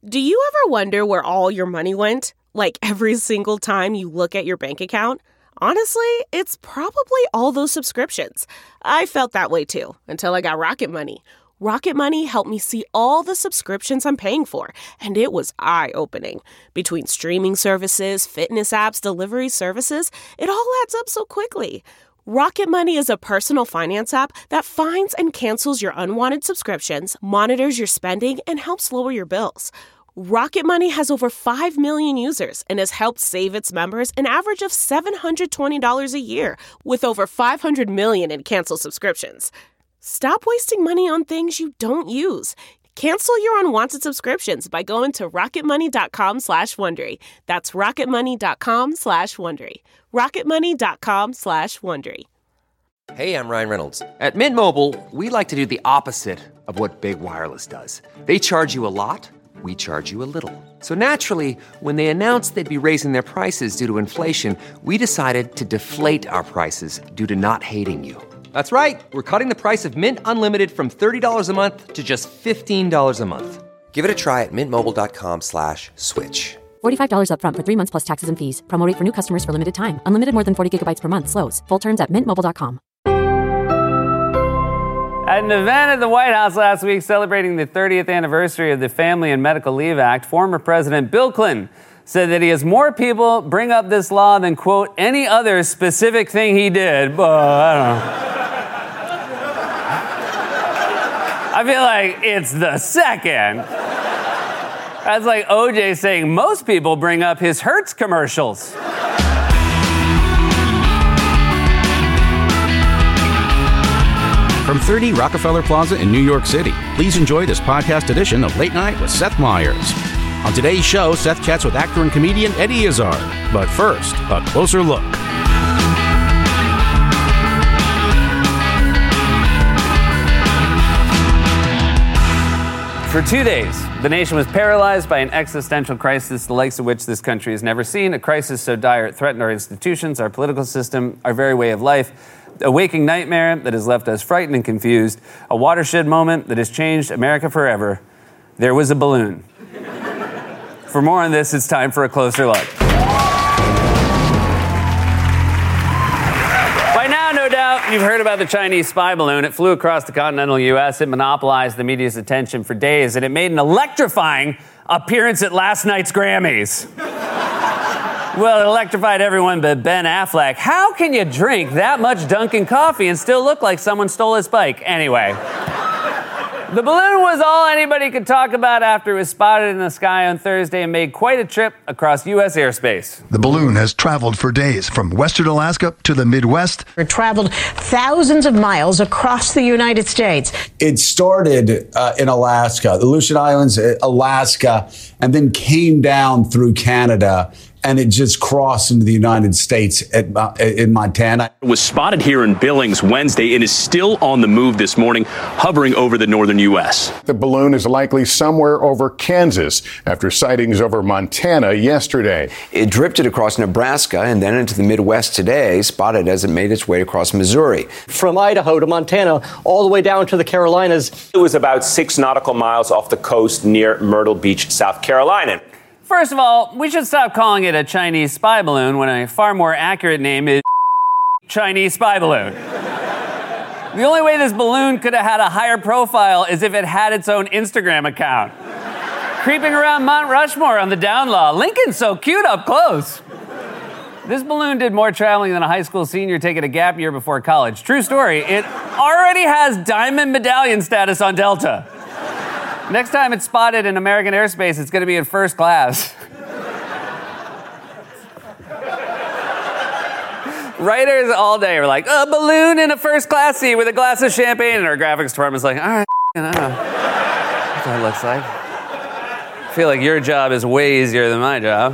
Do you ever wonder where all your money went? Like every single time you look at your bank account? Honestly, it's probably all those subscriptions. I felt that way too, until I got Rocket Money. Rocket Money helped me see all the subscriptions I'm paying for, and it was eye-opening. Between streaming services, fitness apps, delivery services, it all adds up so quickly. Rocket Money is a personal finance app that finds and cancels your unwanted subscriptions, monitors your spending, and helps lower your bills. Rocket Money has over 5 million users and has helped save its members an average of $720 a year, with over 500 million in canceled subscriptions. Stop wasting money on things you don't use. Cancel your unwanted subscriptions by going to rocketmoney.com/Wondery. That's rocketmoney.com/Wondery. rocketmoney.com/Wondery. Hey, I'm Ryan Reynolds. At Mint Mobile, we like to do the opposite of what Big Wireless does. They charge you a lot. We charge you a little. So naturally, when they announced they'd be raising their prices due to inflation, we decided to deflate our prices due to not hating you. That's right. We're cutting the price of Mint Unlimited from $30 a month to just $15 a month. Give it a try at mintmobile.com/switch. $45 up front for 3 months plus taxes and fees. Promo rate for new customers for limited time. Unlimited more than 40 gigabytes per month slows. Full terms at mintmobile.com. At an event at the White House last week celebrating the 30th anniversary of the Family and Medical Leave Act, former President Bill Clinton said that he has more people bring up this law than, quote, any other specific thing he did. But I don't know. I feel like it's the second. That's like OJ saying most people bring up his Hertz commercials. From 30 Rockefeller Plaza in New York City, please enjoy this podcast edition of Late Night with Seth Meyers. On today's show, Seth chats with actor and comedian Eddie Izzard. But first, a closer look. For 2 days, the nation was paralyzed by an existential crisis, the likes of which this country has never seen. A crisis so dire it threatened our institutions, our political system, our very way of life. A waking nightmare that has left us frightened and confused. A watershed moment that has changed America forever. There was a balloon. For more on this, it's time for a closer look. By now, no doubt, you've heard about the Chinese spy balloon. It flew across the continental U.S. It monopolized the media's attention for days, and it made an electrifying appearance at last night's Grammys. Well, it electrified everyone but Ben Affleck. How can you drink that much Dunkin' coffee and still look like someone stole his bike? Anyway, the balloon was all anybody could talk about after it was spotted in the sky on Thursday and made quite a trip across U.S. airspace. The balloon has traveled for days from western Alaska to the Midwest. It traveled thousands of miles across the United States. It started in Alaska, the Aleutian Islands, Alaska, and then came down through Canada. And it just crossed into the United States in Montana. It was spotted here in Billings Wednesday and is still on the move this morning, hovering over the northern U.S. The balloon is likely somewhere over Kansas after sightings over Montana yesterday. It drifted across Nebraska and then into the Midwest today, spotted as it made its way across Missouri. From Idaho to Montana, all the way down to the Carolinas. It was about 6 nautical miles off the coast near Myrtle Beach, South Carolina. First of all, we should stop calling it a Chinese spy balloon when a far more accurate name is Chinese spy balloon. The only way this balloon could have had a higher profile is if it had its own Instagram account. Creeping around Mount Rushmore on the down low. Lincoln's so cute up close. This balloon did more traveling than a high school senior taking a gap year before college. True story, it already has diamond medallion status on Delta. Next time it's spotted in American airspace, it's going to be in first class. Writers all day are like, a balloon in a first class seat with a glass of champagne. And our graphics department's like, all right, I don't know what that looks like. I feel like your job is way easier than my job.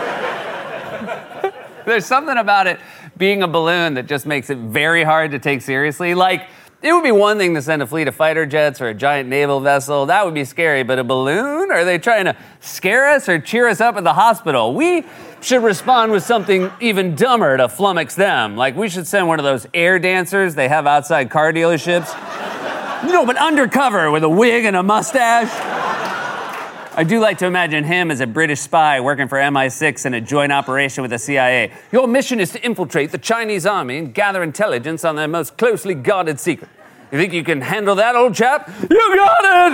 There's something about it being a balloon that just makes it very hard to take seriously. Like, it would be one thing to send a fleet of fighter jets or a giant naval vessel. That would be scary. But a balloon? Are they trying to scare us or cheer us up at the hospital? We should respond with something even dumber to flummox them. Like, we should send one of those air dancers they have outside car dealerships. No, but undercover with a wig and a mustache. I do like to imagine him as a British spy working for MI6 in a joint operation with the CIA. Your mission is to infiltrate the Chinese army and gather intelligence on their most closely guarded secret. You think you can handle that, old chap? You got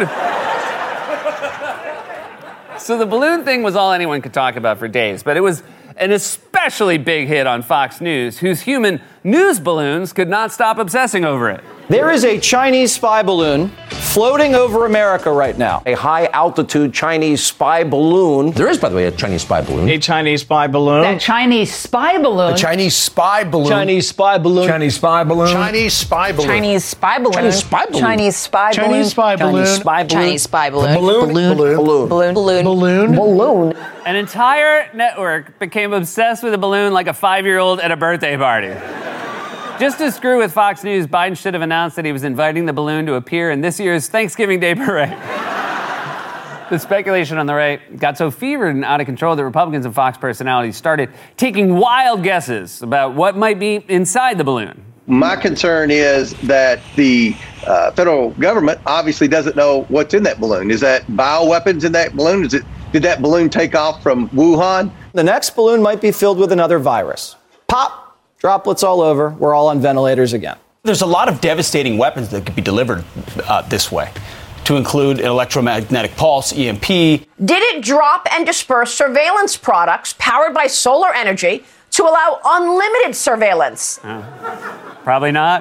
it! So the balloon thing was all anyone could talk about for days, but it was an especially big hit on Fox News, whose human news balloons could not stop obsessing over it. There is a Chinese spy balloon floating over America right now. A high-altitude Chinese spy balloon. There is, by the way, a Chinese spy balloon. A Chinese spy balloon. That Chinese spy balloon. A Chinese spy balloon. Chinese spy balloon. Chinese spy balloon. Chinese spy balloon. Chinese spy balloon. Chinese spy balloon. Chinese spy balloon. Chinese spy balloon. Chinese spy balloon. Chinese spy balloon. Balloon. Balloon. Balloon. Balloon. An entire network became obsessed with a balloon like a 5-year-old at a birthday party. Just to screw with Fox News, Biden should have announced that he was inviting the balloon to appear in this year's Thanksgiving Day parade. The speculation on the right got so fevered and out of control that Republicans and Fox personalities started taking wild guesses about what might be inside the balloon. My concern is that the federal government obviously doesn't know what's in that balloon. Is that bioweapons in that balloon? Did that balloon take off from Wuhan? The next balloon might be filled with another virus. Pop! Droplets all over. We're all on ventilators again. There's a lot of devastating weapons that could be delivered this way, to include an electromagnetic pulse, EMP. Did it drop and disperse surveillance products powered by solar energy to allow unlimited surveillance? Probably not.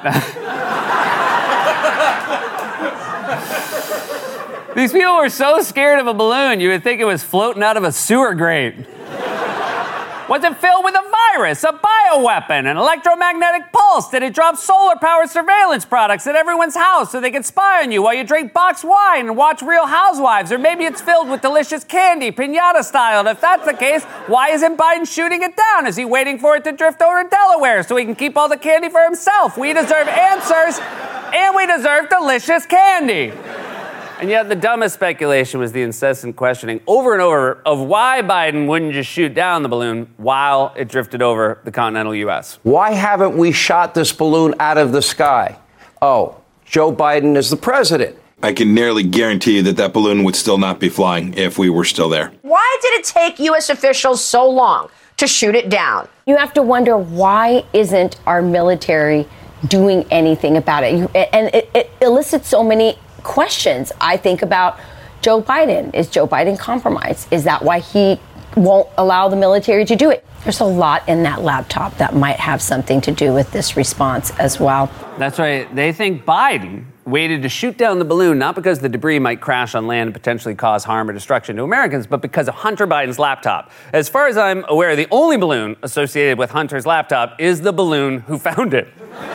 These people were so scared of a balloon, you would think it was floating out of a sewer grate. Was it filled with a virus, a bioweapon, an electromagnetic pulse? Did it drop solar-powered surveillance products at everyone's house so they could spy on you while you drink boxed wine and watch Real Housewives? Or maybe it's filled with delicious candy, piñata style. And if that's the case, why isn't Biden shooting it down? Is he waiting for it to drift over to Delaware so he can keep all the candy for himself? We deserve answers, and we deserve delicious candy. And yet the dumbest speculation was the incessant questioning over and over of why Biden wouldn't just shoot down the balloon while it drifted over the continental U.S. Why haven't we shot this balloon out of the sky? Oh, Joe Biden is the president. I can nearly guarantee you that that balloon would still not be flying if we were still there. Why did it take U.S. officials so long to shoot it down? You have to wonder, why isn't our military doing anything about it? And it elicits so many questions. I think about Joe Biden. Is Joe Biden compromised? Is that why he won't allow the military to do it? There's a lot in that laptop that might have something to do with this response as well. That's right. They think Biden waited to shoot down the balloon not because the debris might crash on land and potentially cause harm or destruction to Americans, but because of Hunter Biden's laptop. As far as I'm aware, the only balloon associated with Hunter's laptop is the balloon who found it.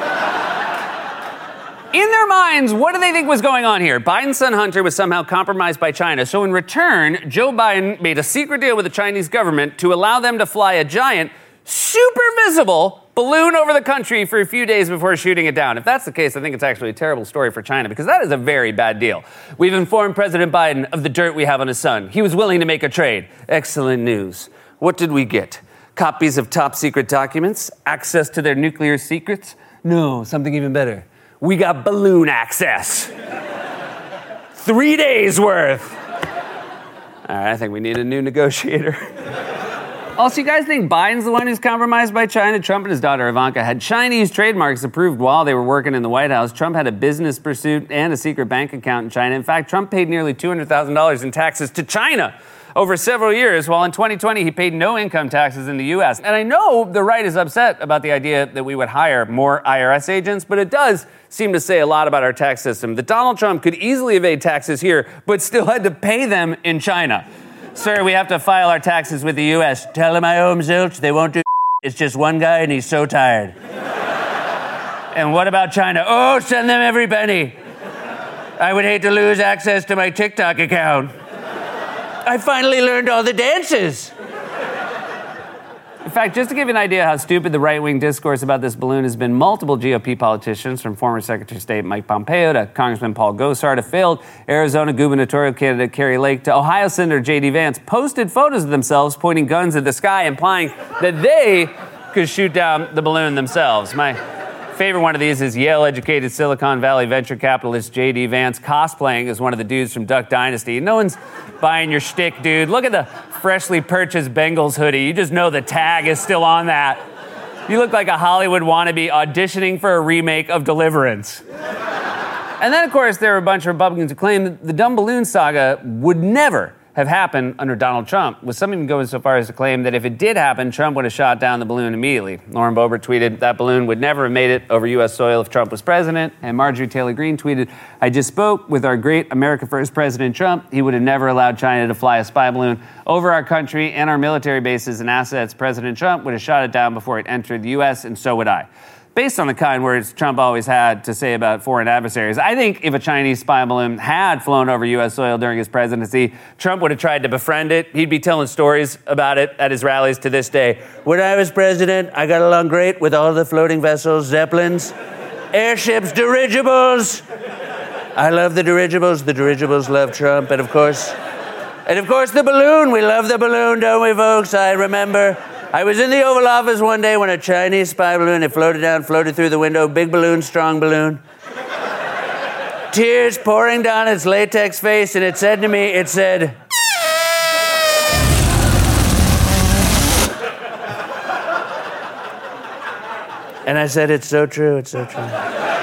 In their minds, what do they think was going on here? Biden's son Hunter was somehow compromised by China. So in return, Joe Biden made a secret deal with the Chinese government to allow them to fly a giant, super visible balloon over the country for a few days before shooting it down. If that's the case, I think it's actually a terrible story for China, because that is a very bad deal. We've informed President Biden of the dirt we have on his son. He was willing to make a trade. Excellent news. What did we get? Copies of top secret documents? Access to their nuclear secrets? No, something even better. We got balloon access. 3 days worth. All right, I think we need a new negotiator. Also, you guys think Biden's the one who's compromised by China? Trump and his daughter Ivanka had Chinese trademarks approved while they were working in the White House. Trump had a business pursuit and a secret bank account in China. In fact, Trump paid nearly $200,000 in taxes to China over several years, while in 2020 he paid no income taxes in the U.S. And I know the right is upset about the idea that we would hire more IRS agents, but it does seem to say a lot about our tax system that Donald Trump could easily evade taxes here, but still had to pay them in China. Sir, we have to file our taxes with the U.S. Tell them I owe them zilch. They won't do. It's just one guy and he's so tired. And what about China? Oh, send them every penny. I would hate to lose access to my TikTok account. I finally learned all the dances. In fact, just to give you an idea how stupid the right-wing discourse about this balloon has been, multiple GOP politicians, from former Secretary of State Mike Pompeo to Congressman Paul Gosar to failed Arizona gubernatorial candidate Kari Lake to Ohio Senator J.D. Vance, posted photos of themselves pointing guns at the sky, implying that they could shoot down the balloon themselves. My favorite one of these is Yale-educated Silicon Valley venture capitalist J.D. Vance cosplaying as one of the dudes from Duck Dynasty. No one's buying your shtick, dude. Look at the freshly purchased Bengals hoodie. You just know the tag is still on that. You look like a Hollywood wannabe auditioning for a remake of Deliverance. And then, of course, there were a bunch of Republicans who claimed that the dumb balloon saga would never have happened under Donald Trump, with some even going so far as to claim that if it did happen, Trump would have shot down the balloon immediately. Lauren Boebert tweeted that balloon would never have made it over U.S. soil if Trump was president, and Marjorie Taylor Greene tweeted, I just spoke with our great America First President Trump. He would have never allowed China to fly a spy balloon over our country and our military bases and assets. President Trump would have shot it down before it entered the U.S., and so would I. Based on the kind words Trump always had to say about foreign adversaries, I think if a Chinese spy balloon had flown over U.S. soil during his presidency, Trump would have tried to befriend it. He'd be telling stories about it at his rallies to this day. When I was president, I got along great with all the floating vessels, Zeppelins, airships, dirigibles. I love the dirigibles. The dirigibles love Trump. And of course, the balloon. We love the balloon, don't we, folks? I remember I was in the Oval Office one day when a Chinese spy balloon had floated through the window. Big balloon, strong balloon. Tears pouring down its latex face, and it said to me, and I said, it's so true, it's so true.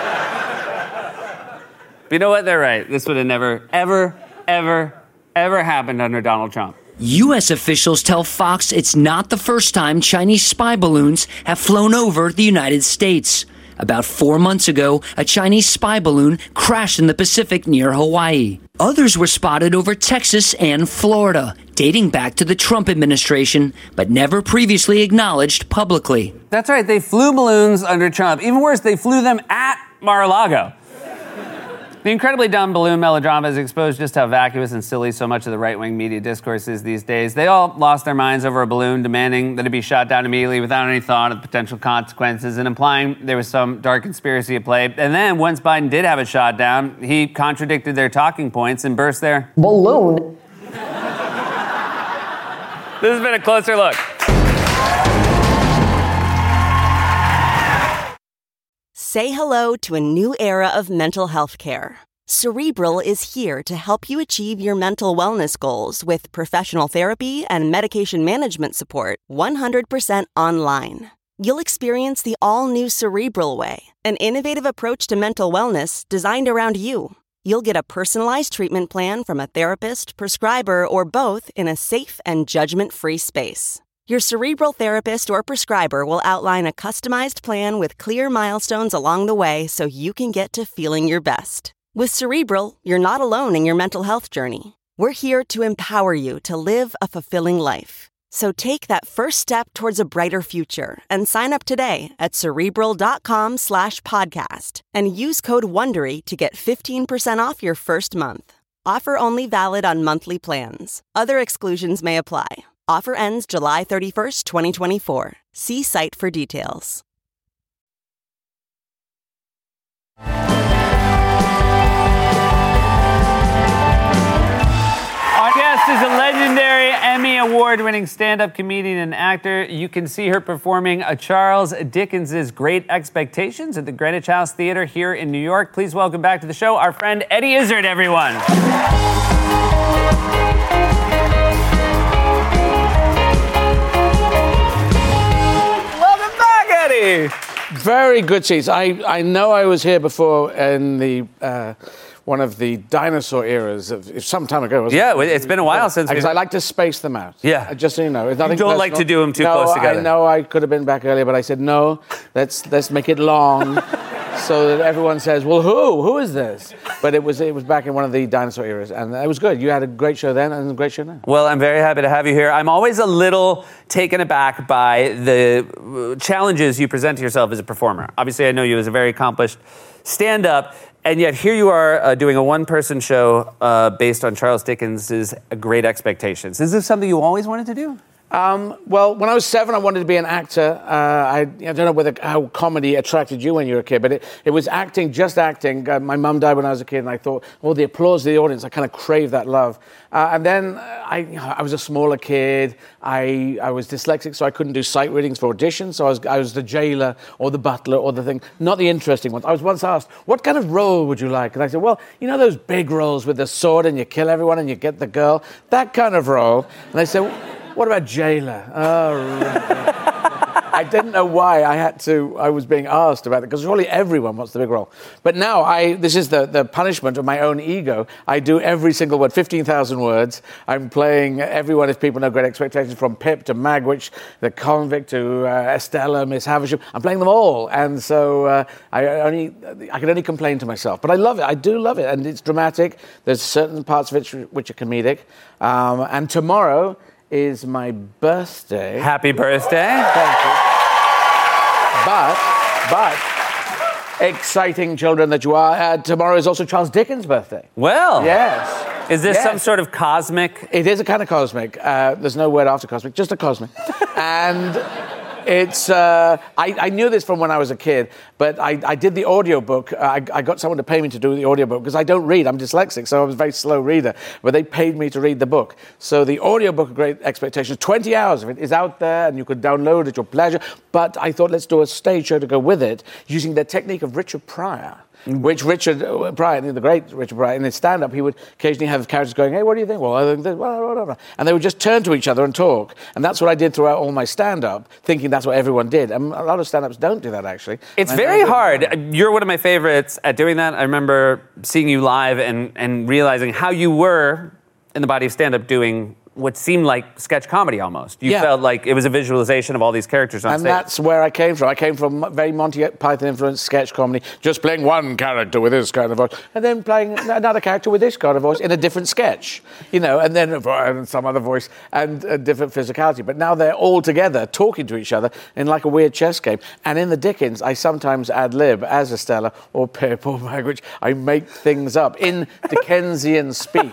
But you know what? They're right. This would have never, ever happened under Donald Trump. U.S. officials tell Fox it's not the first time Chinese spy balloons have flown over the United States. About 4 months ago, a Chinese spy balloon crashed in the Pacific near Hawaii. Others were spotted over Texas and Florida, dating back to the Trump administration, but never previously acknowledged publicly. That's right, they flew balloons under Trump. Even worse, they flew them at Mar-a-Lago. The incredibly dumb balloon melodrama has exposed just how vacuous and silly so much of the right-wing media discourse is these days. They all lost their minds over a balloon, demanding that it be shot down immediately without any thought of the potential consequences and implying there was some dark conspiracy at play. And then, once Biden did have it shot down, he contradicted their talking points and burst their balloon. This has been a closer look. Say hello to a new era of mental health care. Cerebral is here to help you achieve your mental wellness goals with professional therapy and medication management support 100% online. You'll experience the all-new Cerebral Way, an innovative approach to mental wellness designed around you. You'll get a personalized treatment plan from a therapist, prescriber, or both in a safe and judgment-free space. Your Cerebral therapist or prescriber will outline a customized plan with clear milestones along the way so you can get to feeling your best. With Cerebral, you're not alone in your mental health journey. We're here to empower you to live a fulfilling life. So take that first step towards a brighter future and sign up today at Cerebral.com/podcast and use code WONDERY to get 15% off your first month. Offer only valid on monthly plans. Other exclusions may apply. Offer ends July 31st, 2024. See site for details. Our guest is a legendary Emmy Award-winning stand-up comedian and actor. You can see her performing Charles Dickens' Great Expectations at the Greenwich House Theater here in New York. Please welcome back to the show our friend Eddie Izzard, everyone. Very good seats. I know I was here before in the one of the dinosaur eras of some time ago. Wasn't it? It's been a while since. Because I like to space them out. Yeah, just so you know, it's nothing. You don't personal. like to do them too close together. I know I could have been back earlier, but I said no. Let's make it long, so that everyone says, "Well, who is this?" But it was back in one of the dinosaur eras, and it was good. You had a great show then, and a great show now. Well, I'm very happy to have you here. I'm always a little taken aback by the challenges you present to yourself as a performer. Obviously, I know you as a very accomplished stand-up, and yet here you are doing a one-person show based on Charles Dickens' Great Expectations. Is this something you always wanted to do? Well, when I was 7, I wanted to be an actor. I don't know how comedy attracted you when you were a kid, but it was acting, just acting. My mum died when I was a kid, and I thought, the applause of the audience, I kind of craved that love. And then I was a smaller kid. I was dyslexic, so I couldn't do sight readings for auditions. So I was the jailer or the butler or the thing, not the interesting ones. I was once asked, what kind of role would you like? And I said, well, you know those big roles with the sword and you kill everyone and you get the girl? That kind of role. And they said, what about jailer? Oh, right. I didn't know why I was being asked about it, because surely everyone wants the big role. But now, this is the punishment of my own ego. I do every single word, 15,000 words. I'm playing everyone, if people know Great Expectations, from Pip to Magwitch, the convict to Estella, Miss Havisham. I'm playing them all. And so I can only complain to myself. But I love it. I do love it. And it's dramatic. There's certain parts of it which are comedic. And tomorrow is my birthday. Happy birthday. Thank you. But, exciting children that you are, tomorrow is also Charles Dickens' birthday. Well. Yes. Is this some sort of cosmic? It is a kind of cosmic. There's no word after cosmic, just a cosmic. And it's, I knew this from when I was a kid, but I did the audiobook. I got someone to pay me to do the audiobook because I don't read. I'm dyslexic, so I was a very slow reader. But they paid me to read the book. So the audiobook of Great Expectations, 20 hours of it, is out there, and you could download it at your pleasure. But I thought, let's do a stage show to go with it, using the technique of Richard Pryor. Which Richard Pryor, the great Richard Pryor, in his stand-up, he would occasionally have characters going, hey, what do you think? Well, I think this, well, and they would just turn to each other and talk. And that's what I did throughout all my stand-up, thinking that's what everyone did. And a lot of stand-ups don't do that, actually. It's very hard. You're one of my favorites at doing that. I remember seeing you live and realizing how you were in the body of stand-up doing what seemed like sketch comedy almost. You felt like it was a visualization of all these characters on stage. And that's where I came from. I came from very Monty Python-influenced sketch comedy, just playing one character with this kind of voice, and then playing another character with this kind of voice in a different sketch, and then some other voice and a different physicality. But now they're all together talking to each other in like a weird chess game. And in the Dickens, I sometimes ad-lib as Estella or Pip or Magwitch. I make things up in Dickensian speak.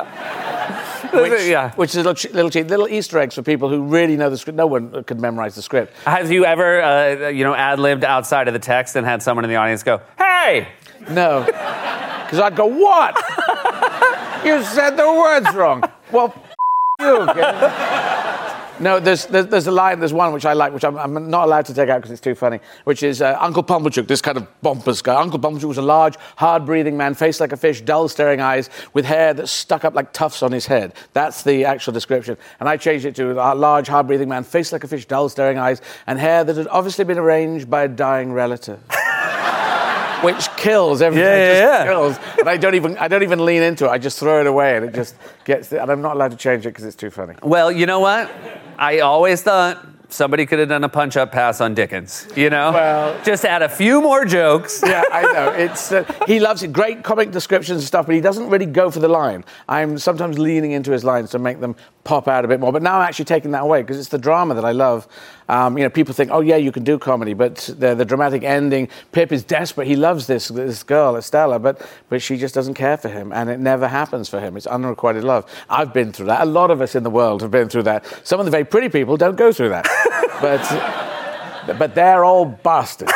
Which is little Easter eggs for people who really know the script. No one could memorize the script. Have you ever, ad-libbed outside of the text and had someone in the audience go, hey! No. Because I'd go, what? You said the words wrong. Well, you. Okay? No, there's a line, there's one which I like, which I'm not allowed to take out because it's too funny, which is Uncle Pumblechook, this kind of pompous guy. Uncle Pumblechook was a large, hard-breathing man, face like a fish, dull, staring eyes, with hair that stuck up like tufts on his head. That's the actual description. And I changed it to a large, hard-breathing man, face like a fish, dull, staring eyes, and hair that had obviously been arranged by a dying relative. Which kills everything. Kills. And I don't even lean into it. I just throw it away, and it just gets. And I'm not allowed to change it because it's too funny. Well, you know what? I always thought somebody could have done a punch-up pass on Dickens. Well, just add a few more jokes. Yeah, I know. It's he loves it. Great comic descriptions and stuff, but he doesn't really go for the line. I'm sometimes leaning into his lines to make them pop out a bit more. But now I'm actually taking that away because it's the drama that I love. People think, oh yeah, you can do comedy, but the dramatic ending. Pip is desperate. He loves this girl, Estella, but she just doesn't care for him, and it never happens for him. It's unrequited love. I've been through that. A lot of us in the world have been through that. Some of the very pretty people don't go through that, but they're all bastards.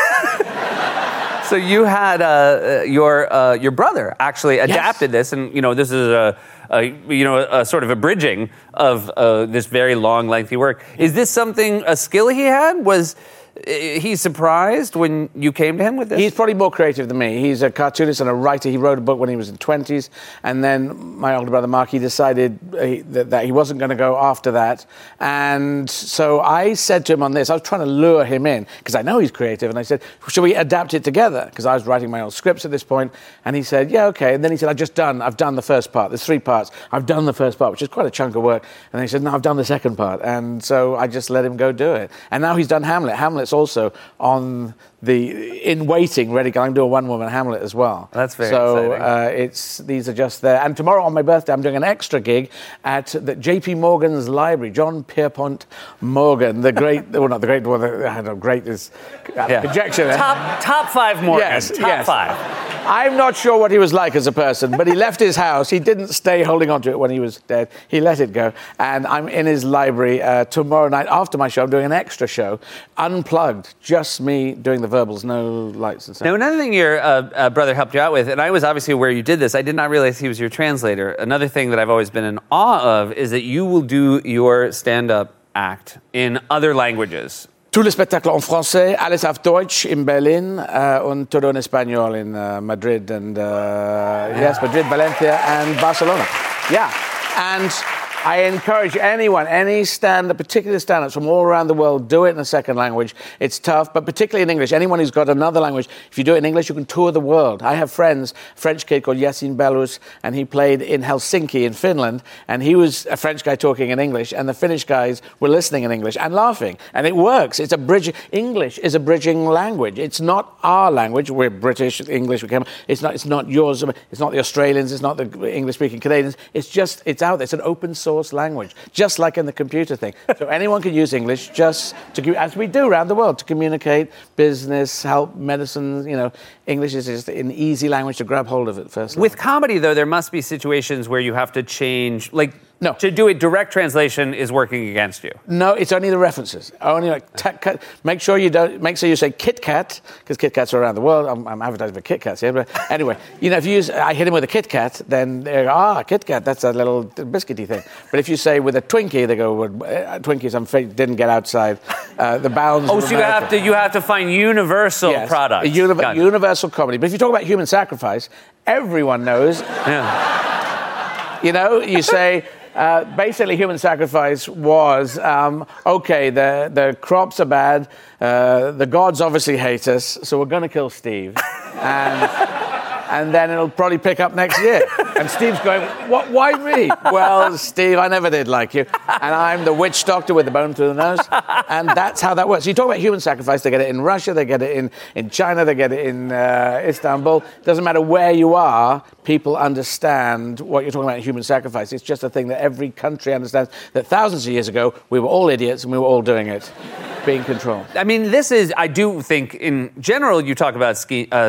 So you had your brother actually adapted this, and this is a sort of abridging of this very long, lengthy work. Is this a skill he had? Was he surprised when you came to him with this? He's probably more creative than me. He's a cartoonist and a writer. He wrote a book when he was in 20s, and then my older brother Mark, he decided that he wasn't going to go after that. And so I said to him on this, I was trying to lure him in, because I know he's creative, and I said, should we adapt it together? Because I was writing my own scripts at this point, and he said, yeah, okay. And then he said, I've done the first part. There's 3 parts. I've done the first part, which is quite a chunk of work. And he said, no, I've done the second part. And so I just let him go do it. And now he's done Hamlet. Hamlet's also on in waiting, ready. I'm doing a one-woman Hamlet as well. That's very exciting. These are just there. And tomorrow on my birthday, I'm doing an extra gig at the J.P. Morgan's library. John Pierpont Morgan, the great, well, not the great one. I don't know, great is conjecture. Top 5 Morgan. Yes, top 5. I'm not sure what he was like as a person, but he left his house. He didn't stay holding on to it when he was dead. He let it go. And I'm in his library tomorrow night after my show. I'm doing an extra show, unplugged, just me doing the verbals, no lights and stuff. Now, another thing your brother helped you out with, and I was obviously aware you did this, I did not realize he was your translator. Another thing that I've always been in awe of is that you will do your stand-up act in other languages. Tous les spectacles en français, alles auf Deutsch in Berlin und todo en español in Madrid and Madrid, Valencia and Barcelona. Yeah, and I encourage anyone, any stand-up, particularly stand-ups from all around the world, do it in a second language. It's tough, but particularly in English. Anyone who's got another language, if you do it in English, you can tour the world. I have friends, a French kid called Yassine Bellous, and he played in Helsinki in Finland, and he was a French guy talking in English, and the Finnish guys were listening in English and laughing. And it works. It's a bridging. English is a bridging language. It's not our language. We're British, English. It's not yours. It's not the Australians. It's not the English-speaking Canadians. It's out there. It's an open source language, just like in the computer thing. So anyone can use English just to, as we do around the world, to communicate, business, help, medicine. English is just an easy language to grab hold of it first. With comedy, though, there must be situations where you have to change, No. To do it, direct translation is working against you. No, it's only the references. Only make sure you say Kit Kat, because Kit Kats are around the world. I'm advertising for Kit Kats here, but anyway, if you use, I hit him with a Kit Kat, then they go, Kit Kat, that's a little biscuity thing. But if you say with a Twinkie, they go, Twinkies, I'm afraid, didn't get outside the bounds. Oh, so you have to find universal products. Universal comedy. But if you talk about human sacrifice, everyone knows. Yeah. You say. Basically, human sacrifice was, the crops are bad, the gods obviously hate us, so we're going to kill Steve. And then it'll probably pick up next year. And Steve's going, what? Why me? Well, Steve, I never did like you. And I'm the witch doctor with the bone through the nose. And that's how that works. You talk about human sacrifice, they get it in Russia, they get it in China, they get it in Istanbul. Doesn't matter where you are, people understand what you're talking about in human sacrifice. It's just a thing that every country understands, that thousands of years ago, we were all idiots and we were all doing it. Being controlled. I mean, I do think, in general, you talk about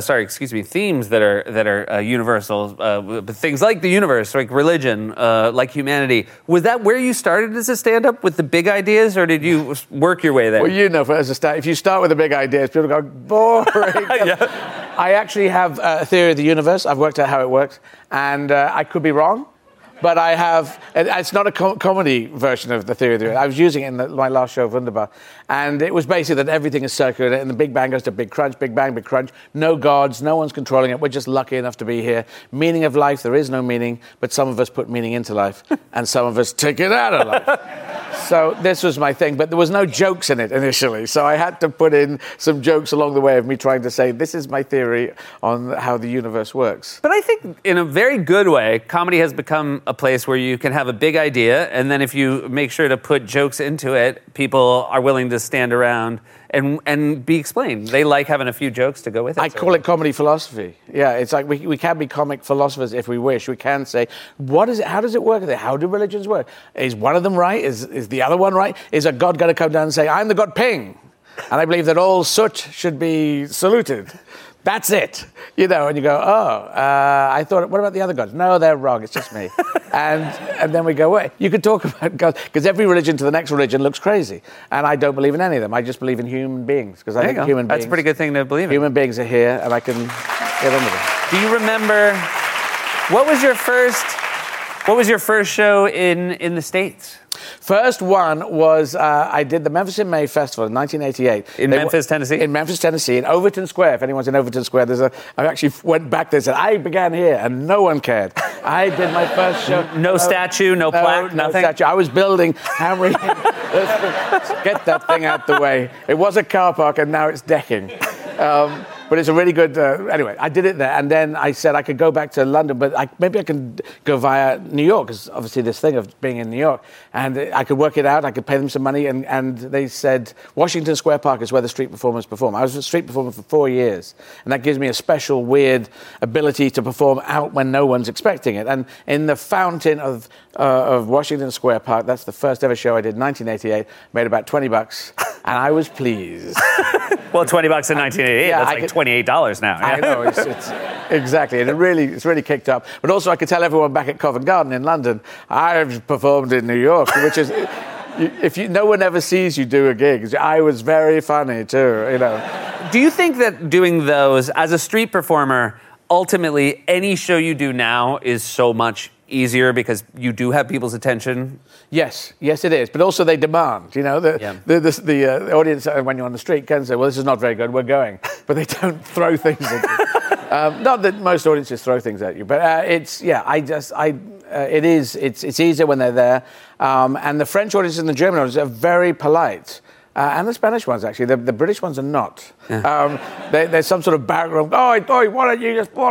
themes that are universal, things like the universe, like religion, like humanity. Was that where you started as a stand-up, with the big ideas, or did you work your way there? Well, as a stand, if you start with the big ideas, people go, boring. Yeah. I actually have a theory of the universe. I've worked out how it works, and I could be wrong. But I have, it's not a comedy version of the theory of the universe. I was using it in my last show, Wunderbar. And it was basically that everything is circular, and the Big Bang goes to Big Crunch, Big Bang, Big Crunch. No gods, no one's controlling it. We're just lucky enough to be here. Meaning of life, there is no meaning, but some of us put meaning into life, and some of us take it out of life. So this was my thing, but there was no jokes in it initially. So I had to put in some jokes along the way of me trying to say, this is my theory on how the universe works. But I think in a very good way, comedy has become a place where you can have a big idea, and then if you make sure to put jokes into it, people are willing to stand around and be explained. They like having a few jokes to go with it. I call it comedy philosophy. Yeah, it's like we can be comic philosophers if we wish. We can say, what is it? How does it work? How do religions work? Is one of them right? Is the other one right? Is a god going to come down and say, I'm the god Ping, and I believe that all soot should be saluted? That's it, and you go, I thought, what about the other gods? No, they're wrong, it's just me. and then we go, wait, you could talk about gods, because every religion to the next religion looks crazy. And I don't believe in any of them. I just believe in human beings, because I think human beings... That's a pretty good thing to believe in. Human beings are here, and I can get on with them. Do you remember, what was your first show in the States? First one was, I did the Memphis in May Festival in 1988. In Memphis, Tennessee? In Memphis, Tennessee, in Overton Square. If anyone's in Overton Square, I actually went back there and said, I began here, and no one cared. I did my first show. No statue, no plaque, nothing? No statue. I was building, hammering. Get that thing out the way. It was a car park, and now it's decking. But it's a really good, anyway, I did it there. And then I said I could go back to London, but maybe I can go via New York, because obviously this thing of being in New York. And I could work it out. I could pay them some money. And they said, Washington Square Park is where the street performers perform. I was a street performer for 4 years. And that gives me a special, weird ability to perform out when no one's expecting it. And in the fountain of Washington Square Park, that's the first ever show I did, 1988, made about $20, and I was pleased. Well, $20 in 1988, that's like $28 now. I know, it's exactly, and it's really kicked up. But also I could tell everyone back at Covent Garden in London, I've performed in New York, which is... no one ever sees you do a gig. I was very funny too, you know. Do you think that doing those as a street performer, ultimately any show you do now is so much easier because you do have people's attention? Yes, it is. But also they demand, you know, the audience when you're on the street can say, well, this is not very good, we're going. But they don't throw things at you. Not that most audiences throw things at you, but it's easier when they're there. And the French audience and the German audience are very polite. And the Spanish ones, actually. The British ones are not. Yeah. There's some sort of background. Why don't you just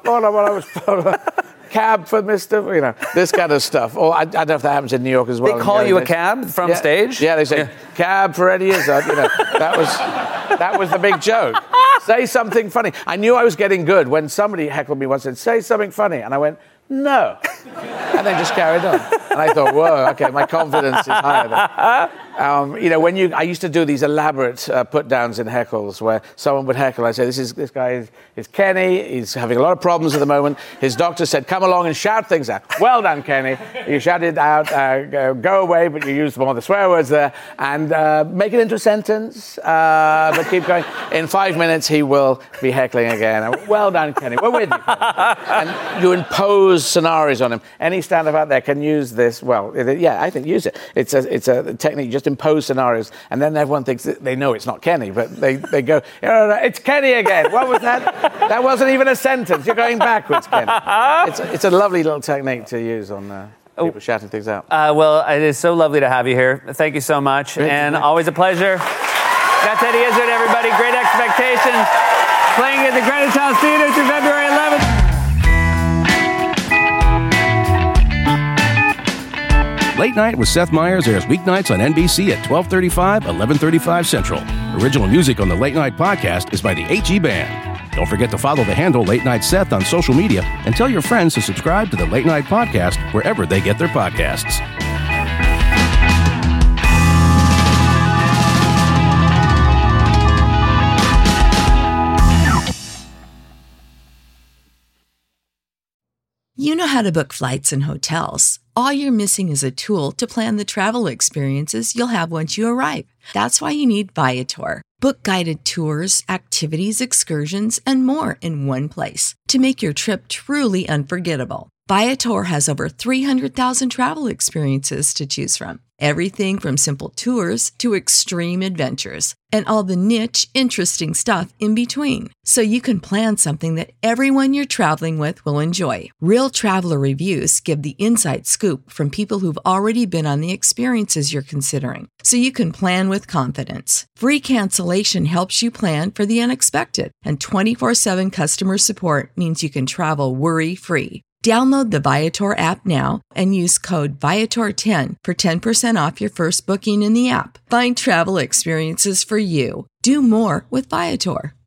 cab for Mr. You know, this kind of stuff. Or I don't know if that happens in New York as well. They call you a cab from stage? Yeah, they say, cab for Eddie Izzard. You know, that was the big joke. Say something funny. I knew I was getting good when somebody heckled me once and said, say something funny. And I went, no. And then just carried on. And I thought, whoa, okay, my confidence is higher then. You know, I used to do these elaborate put-downs in heckles where someone would heckle. I say, this guy is Kenny. He's having a lot of problems at the moment. His doctor said, come along and shout things out. Well done, Kenny. You shouted out, go away, but you used more of the swear words there. And make it into a sentence, but keep going. In 5 minutes, he will be heckling again. Well done, Kenny. We're with you. And you impose scenarios on him. Any stand-up out there can use this. Well, I think use it. It's a technique. Just impose scenarios, and then everyone thinks that they know it's not Kenny, but they go, it's Kenny again. What was that? That wasn't even a sentence. You're going backwards, Kenny. It's a lovely little technique to use on people shouting things out. Well, it is so lovely to have you here. Thank you so much, and always a pleasure. That's Eddie Izzard, everybody. Great Expectations, playing at the Greenwich House Theater through February 11th. Late Night with Seth Meyers airs weeknights on NBC at 12:35, 11:35 Central. Original music on the Late Night podcast is by the HE Band. Don't forget to follow the handle Late Night Seth on social media and tell your friends to subscribe to the Late Night podcast wherever they get their podcasts. You know how to book flights and hotels. All you're missing is a tool to plan the travel experiences you'll have once you arrive. That's why you need Viator. Book guided tours, activities, excursions, and more in one place to make your trip truly unforgettable. Viator has over 300,000 travel experiences to choose from. Everything from simple tours to extreme adventures and all the niche, interesting stuff in between. So you can plan something that everyone you're traveling with will enjoy. Real traveler reviews give the inside scoop from people who've already been on the experiences you're considering. So you can plan with confidence. Free cancellation helps you plan for the unexpected. And 24/7 customer support means you can travel worry-free. Download the Viator app now and use code Viator10 for 10% off your first booking in the app. Find travel experiences for you. Do more with Viator.